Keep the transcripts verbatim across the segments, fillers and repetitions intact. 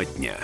Тема дня.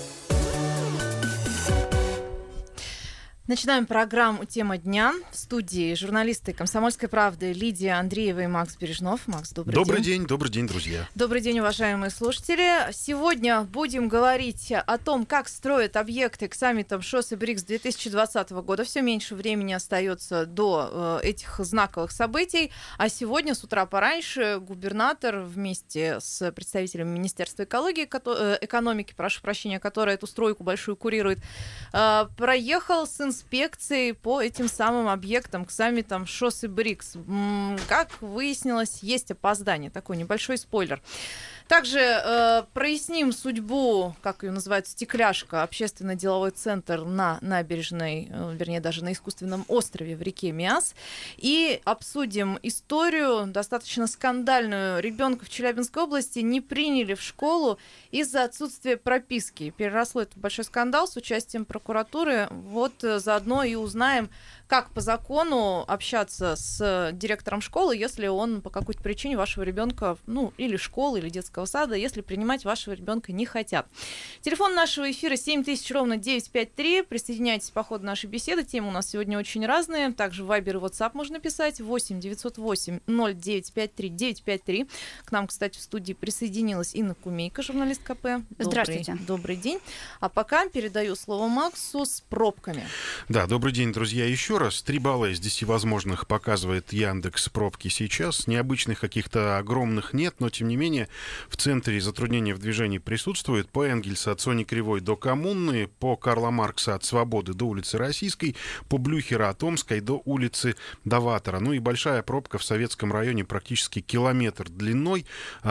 Начинаем программу «Тема дня». В студии журналисты «Комсомольской правды» Лидия Андреева и Макс Бережнов. Макс, добрый, добрый день. день. Добрый день, друзья. Добрый день, уважаемые слушатели. Сегодня будем говорить о том, как строят объекты к саммитам ШОС и БРИКС две тысячи двадцатого года. Все меньше времени остается до э, этих знаковых событий. А сегодня с утра пораньше губернатор вместе с представителем Министерства экологии, кото- э, экономики, прошу прощения, которое эту стройку большую курирует, э, проехал с инспекцией по этим самым объектам к саммитам ШОС и БРИКС. Как выяснилось, есть опоздание. Такой небольшой спойлер. Также э, проясним судьбу, как ее называют, «Стекляшка», общественно-деловой центр на набережной, э, вернее, даже на искусственном острове в реке Миас. И обсудим историю, достаточно скандальную. Ребенка в Челябинской области не приняли в школу из-за отсутствия прописки. Переросло это в большой скандал с участием прокуратуры. Вот э, заодно и узнаем, как по закону общаться с директором школы, если он по какой-то причине вашего ребенка, ну, или школы, или детского сада, если принимать вашего ребенка не хотят. Телефон нашего эфира семь тысяч ровно девятьсот пятьдесят три. Присоединяйтесь по ходу нашей беседы. Темы у нас сегодня очень разные. Также в Viber и WhatsApp можно писать. восемь девятьсот восемь ноль девять пять три девять пять три. К нам, кстати, в студии присоединилась Инна Кумейко, журналист ка пэ. Здравствуйте. Добрый, добрый день. А пока передаю слово Максу с пробками. Да, добрый день, друзья, еще раз. Три балла из десяти возможных показывает Яндекс пробки сейчас. Необычных каких-то огромных нет, но тем не менее в центре затруднения в движении присутствует. По Энгельса от Сони Кривой до Коммуны, по Карла Маркса от Свободы до улицы Российской, по Блюхера от Омской до улицы Даватора. Ну и большая пробка в Советском районе, практически километр длиной,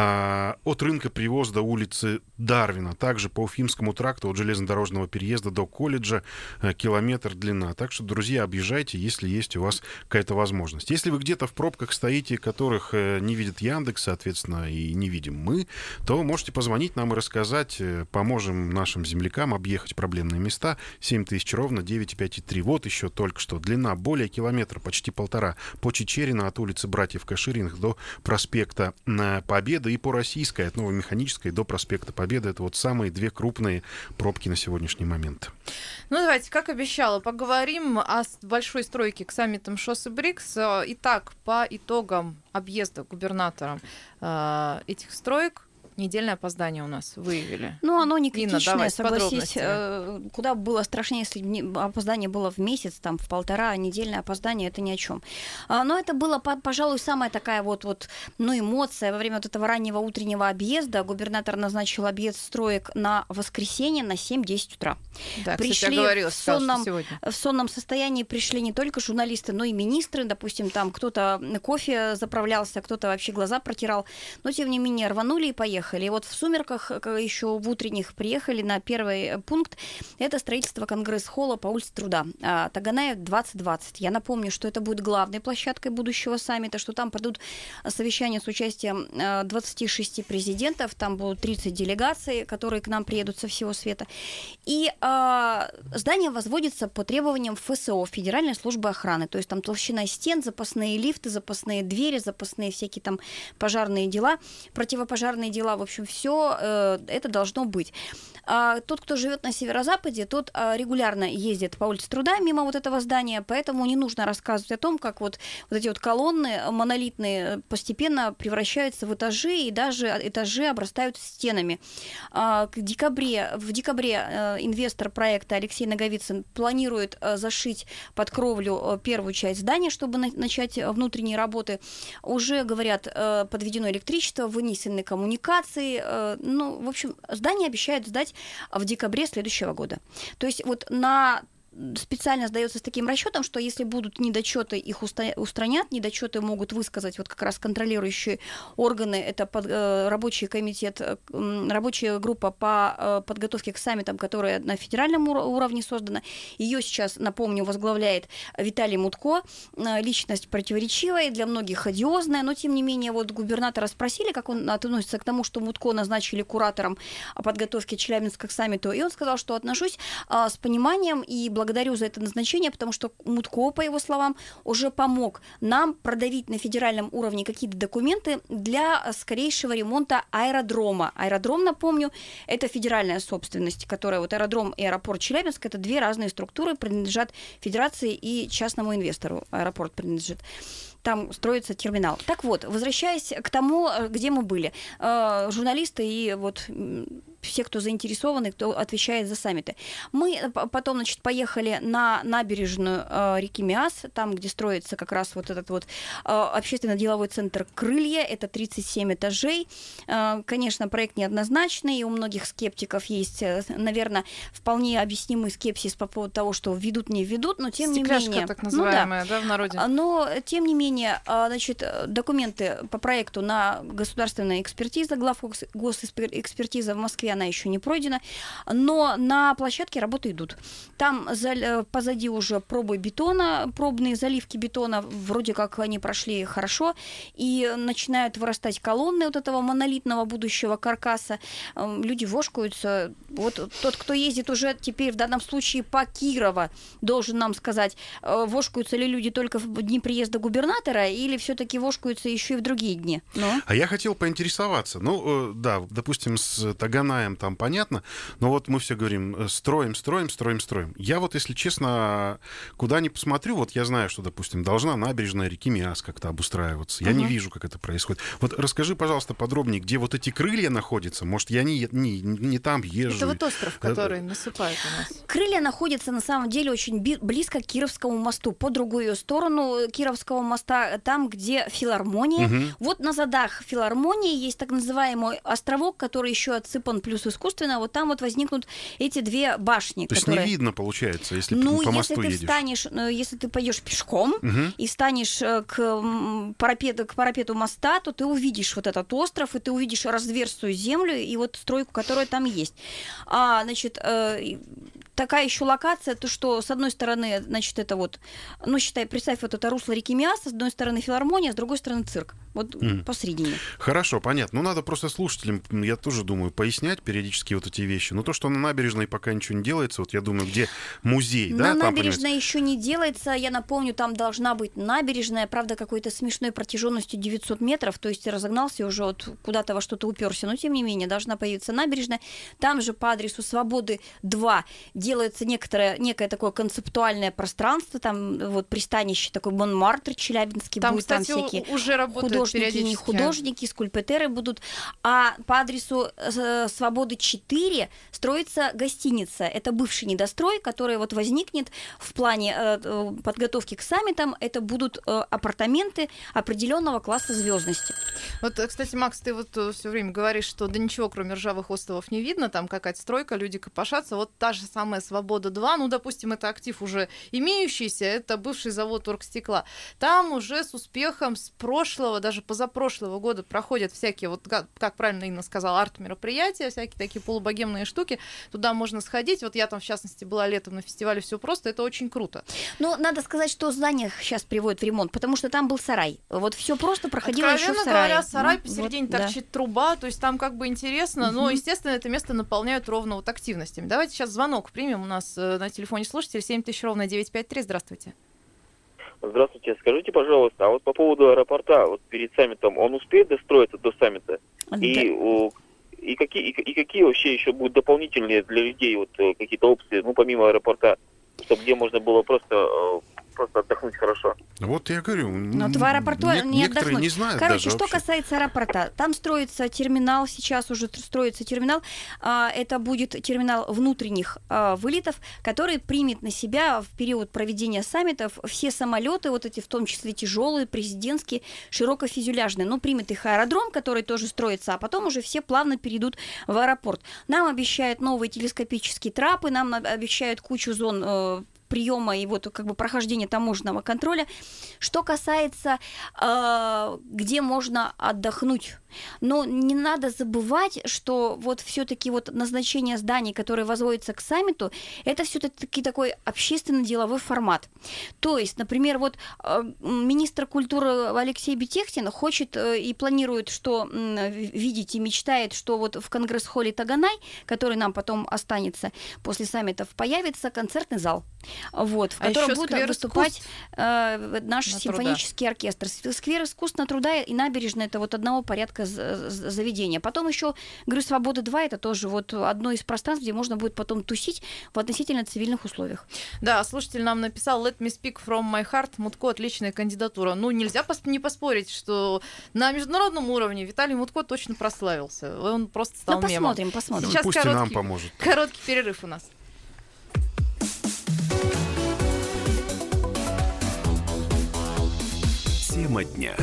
а, от рынка Привоз до улицы Дарвина. Также по Уфимскому тракту от железнодорожного переезда до колледжа а, километр длина. Так что, друзья, объезжайте, если есть у вас какая-то возможность. Если вы где-то в пробках стоите, которых э, не видит Яндекс, соответственно, и не видим мы, то можете позвонить нам и рассказать. Э, поможем нашим землякам объехать проблемные места. семь тысяч ровно девятьсот пятьдесят три. Вот еще только что. Длина более километра, почти полтора. По Чичерина от улицы Братьев Кашириных до проспекта Победы. И по Российской от Новомеханической до проспекта Победы. Это вот самые две крупные пробки на сегодняшний момент. Ну, давайте, как обещала, поговорим о большой стройке к саммитам ШОС и БРИКС. Итак, по итогам объезда губернатором э, этих строек, недельное опоздание у нас выявили. Ну, оно не критичное, Инна, согласись. Куда было страшнее, если опоздание было в месяц, там, в полтора, а недельное опоздание — это ни о чем. Но это было, пожалуй, самая такая вот, вот, ну, эмоция. Во время вот этого раннего утреннего объезда губернатор назначил объезд строек на воскресенье на семь-десять утра. Да, пришли кстати, я говорила, в, сказала, сонном, сегодня. в сонном состоянии пришли не только журналисты, но и министры. Допустим, там кто-то кофе заправлялся, кто-то вообще глаза протирал. Но, тем не менее, рванули и поехали. И вот в сумерках, еще в утренних, приехали на первый пункт. Это строительство Конгресс-холла по улице Труда. Таганаев двадцать двадцать. Я напомню, что это будет главной площадкой будущего саммита, что там пройдут совещания с участием двадцати шести президентов, там будут тридцать делегаций, которые к нам приедут со всего света. И э, здание возводится по требованиям эф эс о, Федеральной службы охраны. То есть там толщина стен, запасные лифты, запасные двери, запасные всякие там пожарные дела, противопожарные дела. В общем, все э, это должно быть. А тот, кто живет на северо-западе, тот а, регулярно ездит по улице Труда мимо вот этого здания, поэтому не нужно рассказывать о том, как вот, вот эти вот колонны монолитные постепенно превращаются в этажи, и даже этажи обрастают стенами. А, к декабре, в декабре а, инвестор проекта Алексей Наговицын планирует а, зашить под кровлю а, первую часть здания, чтобы на, начать внутренние работы. Уже, говорят, а, подведено электричество, вынесены коммуникации. Ну, в общем, здание обещают сдать в декабре следующего года. То есть вот на специально сдается с таким расчетом, что если будут недочеты, их устранят, недочеты могут высказать вот как раз контролирующие органы, это под, э, рабочий комитет, э, рабочая группа по э, подготовке к саммитам, которая на федеральном уровне создана. Ее сейчас, напомню, возглавляет Виталий Мутко, э, личность противоречивая, для многих одиозная, но тем не менее вот губернатора спросили, как он относится к тому, что Мутко назначили куратором подготовки Челябинска к саммиту, и он сказал, что отношусь э, с пониманием и благодарностью благодарю за это назначение, потому что Мутко, по его словам, уже помог нам продавить на федеральном уровне какие-то документы для скорейшего ремонта аэродрома. Аэродром, напомню, это федеральная собственность, которая вот аэродром и аэропорт Челябинск, это две разные структуры, принадлежат федерации и частному инвестору аэропорт принадлежит. Там строится терминал. Так вот, возвращаясь к тому, где мы были, э, журналисты и вот все, кто заинтересованы, кто отвечает за саммиты. Мы потом, значит, поехали на набережную э, реки Миас, там, где строится как раз вот этот вот э, общественно-деловой центр «Крылья», это тридцать семь этажей. Э, конечно, проект неоднозначный, и у многих скептиков есть, э, наверное, вполне объяснимый скепсис по поводу того, что введут, не введут, но тем Стекляшка, не менее... так называемая, ну, да, в народе. Но, тем не менее, значит, документы по проекту на государственная экспертиза, главгосэкспертиза в Москве, она еще не пройдена, но на площадке работы идут. Там позади уже пробы бетона, пробные заливки бетона, вроде как они прошли хорошо, и начинают вырастать колонны вот этого монолитного будущего каркаса. Люди вошкаются. Вот тот, кто ездит уже теперь в данном случае по Кирово, должен нам сказать, вошкаются ли люди только в дни приезда губернатора или все-таки вошкаются еще и в другие дни. Ну? А я хотел поинтересоваться. Ну, да, допустим, с Таганаем там понятно, но вот мы все говорим, строим, строим, строим, строим. Я вот, если честно, куда ни посмотрю, вот я знаю, что, допустим, должна набережная реки Миас как-то обустраиваться. Я uh-huh. не вижу, как это происходит. Вот расскажи, пожалуйста, подробнее, где вот эти крылья находятся. Может, я не, не, не там езжу. Это вот остров, который насыпает у нас. Крылья находятся, на самом деле, очень близко к Кировскому мосту. По другую сторону Кировского моста, там, где филармония. Uh-huh. Вот на задах филармонии есть так называемый островок, который еще отсыпан плюс искусственно. Вот там вот возникнут эти две башни. То которые... есть не видно, получается, если ну, по если мосту ты едешь? Встанешь, если ты пойдешь пешком uh-huh. и встанешь к парапету, к парапету моста, то ты увидишь вот этот остров, и ты увидишь разверстую землю и вот стройку, которая там есть. А, значит, э, такая еще локация, то что с одной стороны, значит, это вот, ну, считай, представь, вот это русло реки Миас, с одной стороны филармония, с другой стороны цирк. Вот mm. посредине. Хорошо, понятно. Ну, надо просто слушателям, я тоже думаю, пояснять периодически вот эти вещи. Но то, что на набережной пока ничего не делается, вот я думаю, где музей, на да? На там, набережной еще не делается. Я напомню, там должна быть набережная, правда, какой-то смешной протяженностью девятьсот метров, то есть разогнался уже вот куда-то во что-то уперся, но тем не менее должна появиться набережная. Там же по адресу Свободы два делается некоторое, некое такое концептуальное пространство, там вот пристанище такой Монмартр Челябинский там, будет, кстати, там всякие уже работают художники, не художники, скульпторы будут. А по адресу Свободы четыре строится гостиница. Это бывший недострой, который вот возникнет в плане э, подготовки к саммитам. Это будут э, апартаменты определенного класса звездности. Вот, кстати, Макс, ты вот все время говоришь, что да ничего, кроме ржавых островов, не видно, там какая-то стройка, люди копошатся. Вот та же самая Свобода два, ну, допустим, это актив уже имеющийся, это бывший завод оргстекла. Там уже с успехом с прошлого, даже позапрошлого года проходят всякие, вот как, как правильно Инна сказала, арт-мероприятия, всякие такие полубогемные штуки. Туда можно сходить. Вот я там, в частности, была летом на фестивале «Все просто». Это очень круто. Ну, надо сказать, что здание сейчас приводят в ремонт, потому что там был сарай. Вот «Все просто» проходило еще в сарае. Говоря, сарай, ну, посередине вот, торчит да. труба, то есть там как бы интересно, угу. но, естественно, это место наполняют ровно вот активностями. Давайте сейчас звонок примем. У нас э, на телефоне слушатель семь тысяч ровно девять пять три. Здравствуйте. Здравствуйте. Скажите, пожалуйста, а вот по поводу аэропорта, вот перед саммитом, он успеет достроиться до саммита? Да. И, о, и, какие, и, и какие вообще еще будут дополнительные для людей вот какие-то опции, ну, помимо аэропорта, чтобы где можно было просто... просто отдохнуть хорошо. Вот я говорю, но вот в аэропорту не, не отдохнуть. Не знают. Короче, даже что вообще. касается аэропорта, там строится терминал, сейчас уже строится терминал, это будет терминал внутренних вылетов, который примет на себя в период проведения саммитов все самолеты, вот эти в том числе тяжелые, президентские, широкофюзеляжные, но примет их аэродром, который тоже строится, а потом уже все плавно перейдут в аэропорт. Нам обещают новые телескопические трапы, нам обещают кучу зон приема и вот как бы прохождения таможенного контроля. Что касается, э, где можно отдохнуть, Но не надо забывать, что вот все-таки вот назначение зданий, которые возводятся к саммиту, это все-таки такой общественно-деловой формат. То есть, например, вот министр культуры Алексей Бетехтин хочет и планирует, что видите, мечтает, что вот в Конгресс-холле Таганай, который нам потом останется после саммитов, появится концертный зал, вот, в а котором будет выступать э, наш на симфонический труда. оркестр. Сквер искусств на Труда и набережная — это вот одного порядка заведения. Потом еще Говорю, Свободы два — это тоже вот одно из пространств, где можно будет потом тусить в относительно цивильных условиях. Да, слушатель нам написал «Let me speak from my heart». Мутко — отличная кандидатура. Ну, нельзя не поспорить, что на международном уровне Виталий Мутко точно прославился. Он просто стал ну, мемом. Посмотрим, посмотрим. Ну, Сейчас пусть короткий, и нам поможет. Короткий перерыв у нас. Тема дня.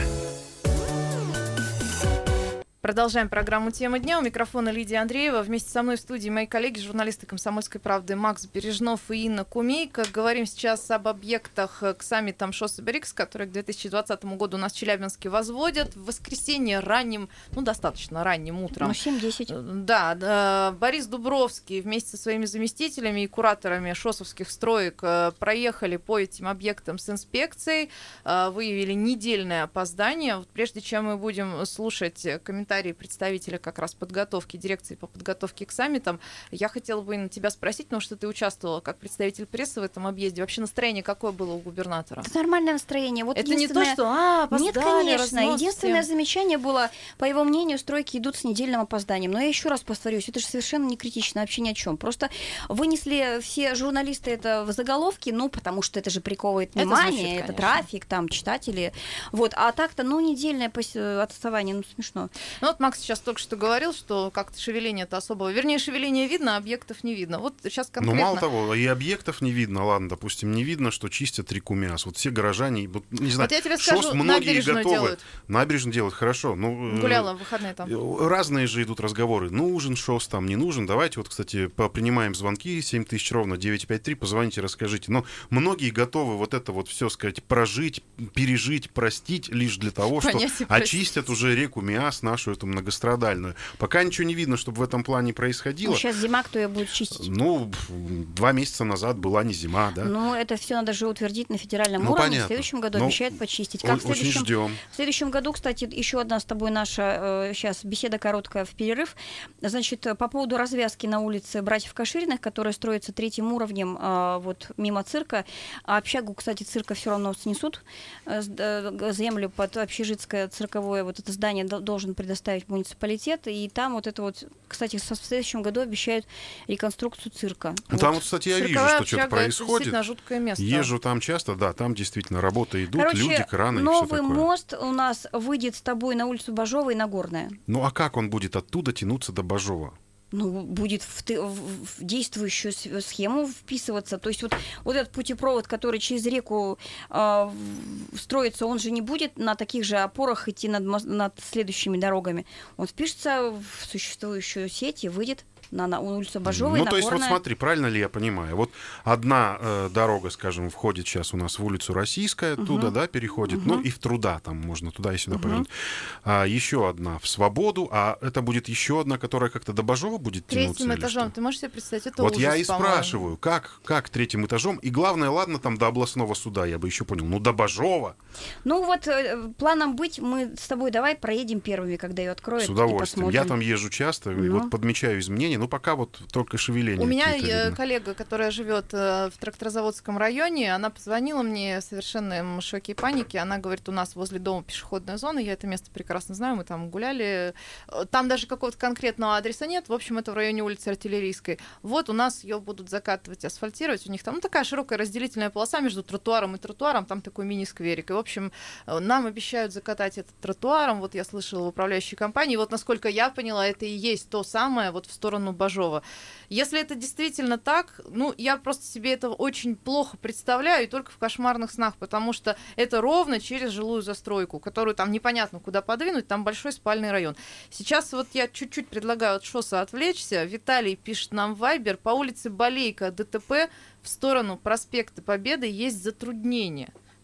Продолжаем программу «Тема дня». У микрофона Лидия Андреева. Вместе со мной в студии мои коллеги, журналисты «Комсомольской правды» Макс Бережнов и Инна Кумейко. Говорим сейчас об объектах к саммитам ШОС и БРИКС, которые к две тысячи двадцатому году у нас в Челябинске возводят. В воскресенье ранним, ну, достаточно ранним утром. Ну, семь-десять. Да, да, Борис Дубровский вместе со своими заместителями и кураторами шосовских строек проехали по этим объектам с инспекцией, выявили недельное опоздание. Вот прежде чем мы будем слушать комментарии представителя как раз подготовки, дирекции по подготовке к саммитам, я хотела бы на тебя спросить, потому что ты участвовала как представитель прессы в этом объезде. Вообще настроение какое было у губернатора? Это нормальное настроение. Вот это не то, что а, опоздали, нет, конечно. разнос Единственное всем. замечание было, по его мнению, стройки идут с недельным опозданием. Но я еще раз повторюсь, это же совершенно не критично, вообще ни о чем. Просто вынесли все журналисты это в заголовки, ну, потому что это же приковывает внимание, это, звучит, это трафик, там, читатели. Вот. А так-то, ну, недельное отставание, ну, смешно. Ну вот Макс сейчас только что говорил, что как-то шевеление-то особого... Вернее, шевеление видно, а объектов не видно. Вот сейчас конкретно... Ну, мало того, и объектов не видно. Ладно, допустим, не видно, что чистят реку Миас. Вот все горожане, вот, не знаю, вот я тебе ШОС скажу, многие набережную готовы. Делают. Набережную делают, хорошо. Ну, Гуляла в выходные там. Разные же идут разговоры. Нужен ШОС там, не нужен. Давайте вот, кстати, принимаем звонки. семь тысяч ровно девять пять три. Позвоните, расскажите. Но многие готовы вот это вот все, сказать, прожить, пережить, простить лишь для того, что очистят уже реку Миас, нашу эту многострадальную. Пока ничего не видно, чтобы в этом плане происходило. Ну, сейчас зима, кто ее будет чистить? Ну, два месяца назад была не зима, да? Ну, это все надо же утвердить на федеральном ну, уровне. Понятно. В следующем году Но обещают почистить. Как о- в, следующем, очень ждем. в следующем году, кстати, еще одна с тобой наша э, сейчас беседа короткая в перерыв. Значит, по поводу развязки на улице братьев Кашириных, которая строится третьим уровнем э, вот мимо цирка. А общагу, кстати, цирка все равно снесут. Э, землю под общежитское цирковое вот это здание должен предоставить муниципалитет. И там вот это вот, кстати, в следующем году обещают реконструкцию цирка. Ну, вот. там, вот, кстати, я Цирковая вижу, что общага, что-то происходит. Это действительно жуткое место. Езжу там часто, да, там действительно работы идут, Короче, люди, краны и все новый такое. мост у нас выйдет с тобой на улицу Бажова и Нагорная. Ну, а как он будет оттуда тянуться до Бажова? Ну, будет в, в, в действующую схему вписываться. То есть вот, вот этот путепровод, который через реку э, строится, он же не будет на таких же опорах идти над, над следующими дорогами. Он впишется в существующую сеть и выйдет на, на улицу Бажова и Ну, Нагорная. то есть, вот смотри, правильно ли я понимаю? Вот одна э, дорога, скажем, входит сейчас у нас в улицу Российская, Угу. оттуда, да, переходит, Угу. ну, и в Труда там можно туда и сюда Угу. повернуть. А еще одна в Свободу, а это будет еще одна, которая как-то до Бажова будет тянуться? Третьим или этажом, что? ты можешь себе представить? Это Вот ужас, я и по-моему. спрашиваю, как, как третьим этажом? И главное, ладно, там до областного суда, я бы еще понял, ну, до Бажова. Ну вот, э, планом быть, мы с тобой давай проедем первыми, когда ее откроют. С удовольствием. И Я посмотрим. там езжу часто, и Ну. вот подмечаю изменения, ну, пока вот только шевеление. У меня какие-то э, видно. коллега, которая живет э, в тракторозаводском районе, она позвонила мне в совершенном шоке и панике. Она говорит, у нас возле дома пешеходная зона, я это место прекрасно знаю, мы там гуляли. Э, Там даже какого-то конкретного адреса нет. В общем, это в районе улицы Артиллерийской. Вот у нас ее будут закатывать, асфальтировать. У них там ну, такая широкая разделительная полоса между тротуаром и тротуаром, там такой мини-скверик. И, в общем, э, нам обещают закатать этот тротуаром. Вот я слышала в управляющей компании. Вот насколько я поняла, это и есть то самое вот в сторону Бажова. Если это действительно так, ну, я просто себе это очень плохо представляю, и только в кошмарных снах, потому что это ровно через жилую застройку, которую там непонятно куда подвинуть, там большой спальный район. Сейчас вот я чуть-чуть предлагаю от ШОСа отвлечься. Виталий пишет нам в Вайбер, по улице Балейка ДТП в сторону проспекта Победы есть затруднения.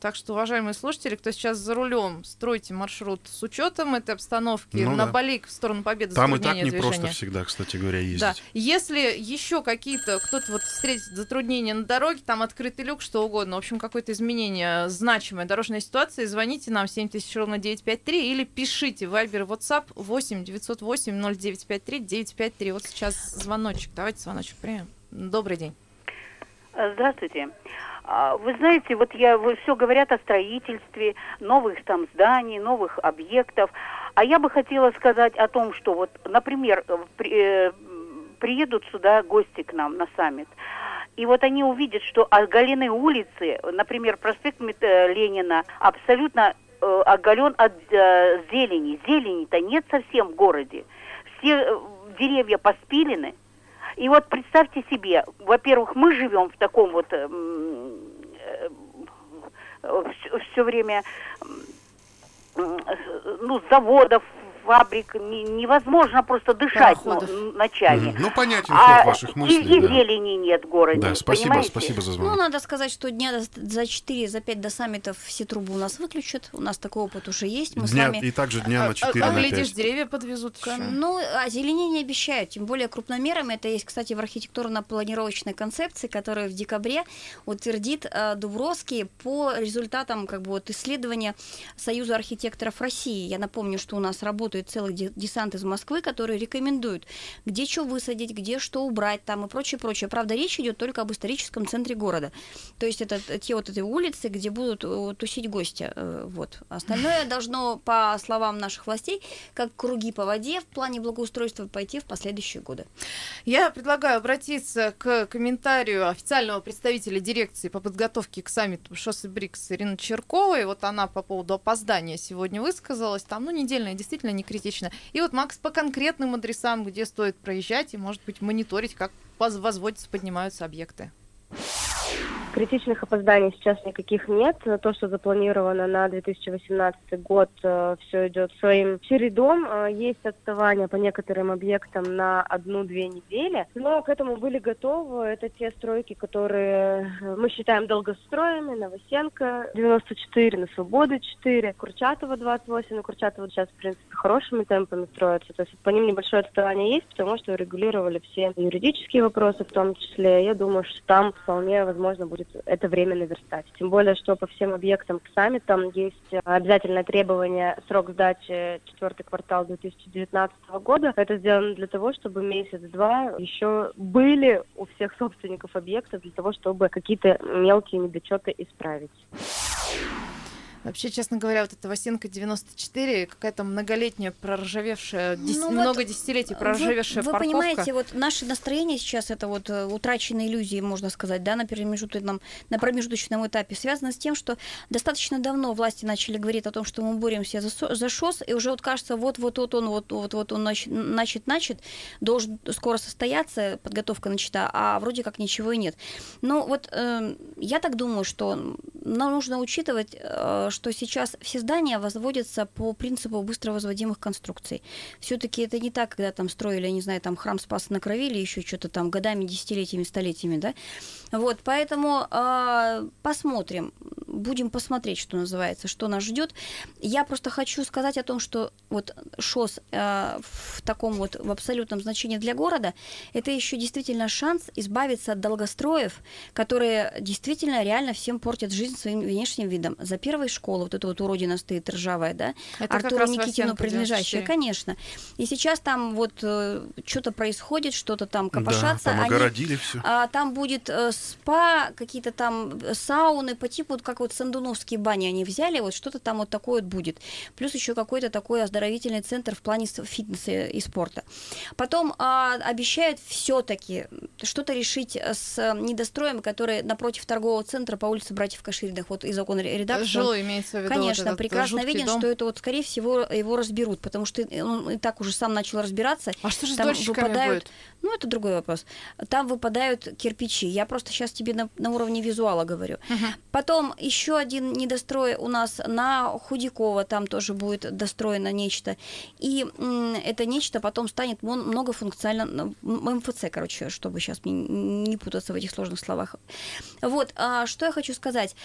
Так что, уважаемые слушатели, кто сейчас за рулем, стройте маршрут с учетом этой обстановки. Ну, на да. Балейк в сторону Победы. Там и так затруднения непросто движения. всегда, кстати говоря, ездить. Да. Если еще какие-то, кто-то вот встретит затруднения на дороге, там открытый люк, что угодно, в общем, какое-то изменение, значимая дорожная ситуация, звоните нам семь тысяч ровно девятьсот пятьдесят три или пишите в Вайбер, WhatsApp восемь девятьсот восемь ноль девять пять три девять пять три. Вот сейчас звоночек. Давайте звоночек примем. Добрый день. Здравствуйте. Вы знаете, вот я, вы все говорят о строительстве новых там зданий, новых объектов. А я бы хотела сказать о том, что вот, например, при, э, приедут сюда гости к нам на саммит. И вот они увидят, что оголены улицы, например, проспект Ленина, абсолютно э, оголен от э, зелени. Зелени-то нет совсем в городе. Все э, деревья поспилены. И вот представьте себе, во-первых, мы живем в таком вот э, э, все, все время э, ну, заводов, фабрик, не, невозможно просто дышать ну, ночами. Mm-hmm. Ну, понятен а ход ваших мыслей. И, и да. зелени нет в городе. Да, спасибо, понимаете? спасибо за звонок. Ну, надо сказать, что дня за четыре, за пять до саммитов все трубы у нас выключат. У нас такой опыт уже есть. Мы дня, с вами... И также дня на четыре, а, а, на глядишь, пять. деревья подвезут. Еще. Ну, озеленение обещают, тем более крупномерами. Это есть, кстати, в архитектурно-планировочной концепции, которую в декабре утвердит э, Дубровский по результатам как бы, вот, исследования Союза архитекторов России. Я напомню, что у нас работает целый десант из Москвы, которые рекомендуют, где что высадить, где что убрать там и прочее, прочее. Правда, речь идет только об историческом центре города. То есть это те вот эти улицы, где будут тусить гости. Вот. Остальное должно, по словам наших властей, как круги по воде в плане благоустройства пойти в последующие годы. Я предлагаю обратиться к комментарию официального представителя дирекции по подготовке к саммиту ШОС и БРИКС Ирины Черковой. Вот она по поводу опоздания сегодня высказалась. Там, ну, недельное, действительно не критично. И вот, Макс, по конкретным адресам, где стоит проезжать и, может быть, мониторить, как возводятся, поднимаются объекты. Критичных опозданий сейчас никаких нет. То, что запланировано на две тысячи восемнадцатый год, все идет своим чередом. Есть отставание по некоторым объектам на одну-две недели, но к этому были готовы. Это те стройки, которые мы считаем долгостроями. Новосенко девяносто четыре, на Свободы четыре, Курчатова двадцать восемь. На Курчатова сейчас, в принципе, хорошими темпами строятся. То есть по ним небольшое отставание есть, потому что урегулировали все юридические вопросы в том числе. Я думаю, что там вполне возможно будет это время наверстать. Тем более, что по всем объектам к саммитам есть обязательное требование срок сдачи четвертый квартал две тысячи девятнадцатого года. Это сделано для того, чтобы месяц-два еще были у всех собственников объектов для того, чтобы какие-то мелкие недочеты исправить. Вообще, честно говоря, вот эта Новосенко девяносто четыре, какая-то многолетняя проржавевшая, дес... ну, много вот десятилетий проржавевшая вы, вы парковка. Вы понимаете, вот наше настроение сейчас, это вот утраченные иллюзии, можно сказать, да, на промежуточном, на промежуточном этапе, связано с тем, что достаточно давно власти начали говорить о том, что мы боремся за, за ШОС, и уже вот кажется, вот-вот-вот он, вот-вот он начат, начат, должен скоро состояться, подготовка начата, а вроде как ничего и нет. Но вот э, я так думаю, что нам нужно учитывать, э, что сейчас все здания возводятся по принципу быстро возводимых конструкций. Все-таки это не так, когда там строили, я не знаю, там храм Спаса на Крови или еще что-то там годами, десятилетиями, столетиями, да. Вот, поэтому э, посмотрим, будем посмотреть, что называется, что нас ждет. Я просто хочу сказать о том, что вот ШОС э, в таком вот в абсолютном значении для города, это еще действительно шанс избавиться от долгостроев, которые действительно реально всем портят жизнь своим внешним видом. За первой школой вот эта вот уродина стоит ржавая, да, это Артуру Никитину принадлежащая, конечно. И сейчас там вот э, что-то происходит, что-то там копошатся. Да, там они, огородили все. А, там будет э, спа, какие-то там сауны по типу, вот как вот сандуновские бани они взяли, вот что-то там вот такое вот будет. Плюс еще какой-то такой оздоровительный центр в плане фитнеса и спорта. Потом а, обещают все-таки что-то решить с недостроем, который напротив торгового центра по улице Братьев Кашириных, вот из окон редакции. Жилой имеется в виду. Конечно, вот прекрасно виден, дом. что это вот, скорее всего, его разберут, потому что он и так уже сам начал разбираться. А что же с там дольщиками выпадают... будет? Ну, это другой вопрос. Там выпадают кирпичи. Я просто сейчас тебе на, на уровне визуала говорю. Uh-huh. Потом еще один недострой у нас на Худякова, там тоже будет достроено нечто. И м, это нечто потом станет многофункциональным, МФЦ, короче, чтобы сейчас сейчас мне не путаться в этих сложных словах. Вот, а что я хочу сказать?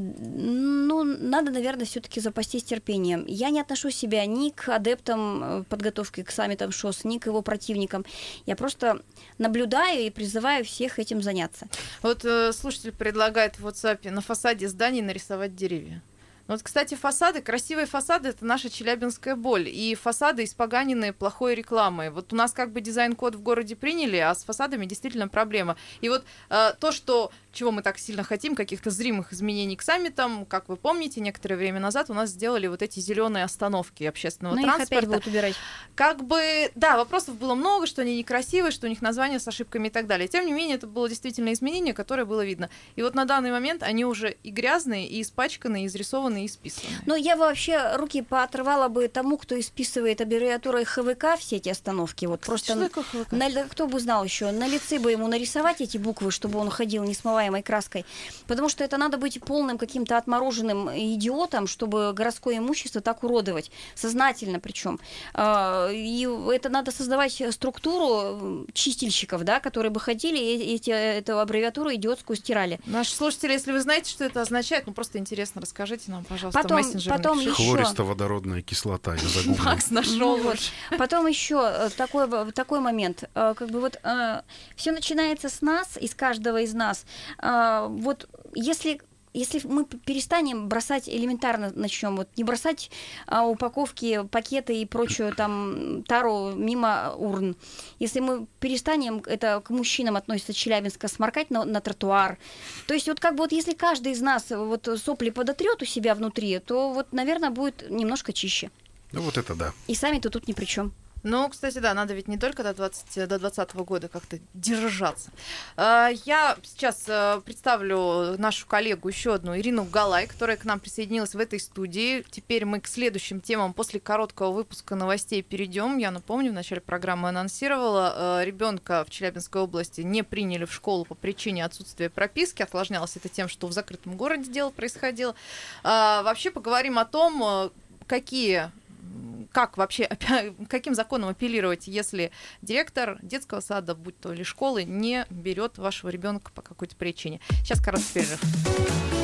Ну, надо, наверное, все-таки запастись терпением. Я не отношу себя ни к адептам подготовки к саммитам ШОС, ни к его противникам. Я просто наблюдаю и призываю всех этим заняться. Вот э, слушатель предлагает в WhatsApp на фасаде зданий нарисовать деревья. Вот, кстати, фасады, красивые фасады — это наша челябинская боль. И фасады испоганенные плохой рекламой. Вот у нас как бы дизайн-код в городе приняли, а с фасадами действительно проблема. И вот э, то, что, чего мы так сильно хотим, каких-то зримых изменений к саммитам, как вы помните, некоторое время назад у нас сделали вот эти зеленые остановки общественного Но транспорта. их опять будут убирать. Как бы, да, вопросов было много, что они некрасивые, что у них названия с ошибками и так далее. Тем не менее, это было действительно изменение, которое было видно. И вот на данный момент они уже и грязные, и испачканные, и изрисованные, и списанные. Но я вообще руки поотрывала бы тому, кто исписывает аббревиатурой ХВК все эти остановки. Вот просто Что такое ХВК? На, кто бы знал еще, на лице бы ему нарисовать эти буквы, чтобы он ходил несмываемой краской. Потому что это надо быть полным каким-то отмороженным идиотом, чтобы городское имущество так уродовать. Сознательно причем. И это надо создавать структуру чистильщиков, да, которые бы ходили и эти, эту аббревиатуру идиотскую стирали. Наши слушатели, если вы знаете, что это означает, ну просто интересно, расскажите нам, пожалуйста, Потом, в мессенджере потом напишите. еще... Хлористо-водородная кислота, я загуглил. Макс нашел. Ну, вот. Потом еще такой, такой момент. Как бы вот все начинается с нас, из каждого из нас. Вот если... Если мы перестанем бросать, элементарно начнем, вот не бросать а, упаковки, пакеты и прочую там тару мимо урн, если мы перестанем, это к мужчинам относится Челябинска, сморкать на, на тротуар, то есть вот как бы вот если каждый из нас вот сопли подотрет у себя внутри, то вот, наверное, будет немножко чище. Ну вот это да. И сами-то тут ни при чем. Ну, кстати, да, надо ведь не только до, двадцать, до двадцатого года как-то держаться. Я сейчас представлю нашу коллегу, еще одну, Ирину Галай, которая к нам присоединилась в этой студии. Теперь мы к следующим темам после короткого выпуска новостей перейдем. Я напомню, в начале программы анонсировала, ребенка в Челябинской области не приняли в школу по причине отсутствия прописки. Осложнялось это тем, что в закрытом городе дело происходило. Вообще поговорим о том, какие... Как вообще, каким законом апеллировать, если директор детского сада, будь то или школы, не берет вашего ребенка по какой-то причине? Сейчас короткий перерыв.